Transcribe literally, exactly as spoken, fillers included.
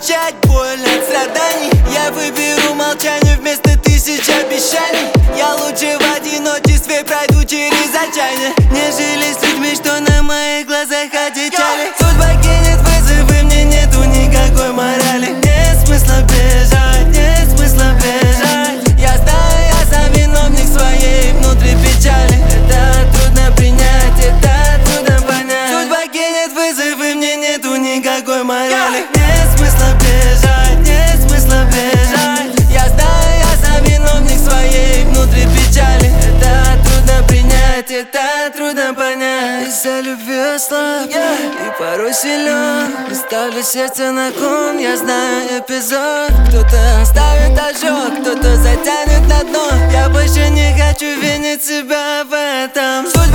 замолчать боль от страданий. Я выберу молчание вместо тысяч обещаний. Я лучше в одиночестве пройду через отчаяние, нежели с людьми, что на моих глазах одичали. Судьба кинет вызовы, мне нету никакой морали. Нет смысла бежать, нет смысла бежать. Я знаю, я сам виновник своей внутри печали. Это трудно принять, это трудно понять. Судьба кинет вызовы, мне нету никакой морали. Нет смысла бежать, нет смысла бежать. Я знаю, я сам виновник своей внутри печали. Это трудно принять, это трудно понять. Из-за любви слаб и порой силен, и ставлю сердце на кон. Я знаю эпизод. Кто-то оставит ожог, кто-то затянет на дно. Я больше не хочу винить себя в этом.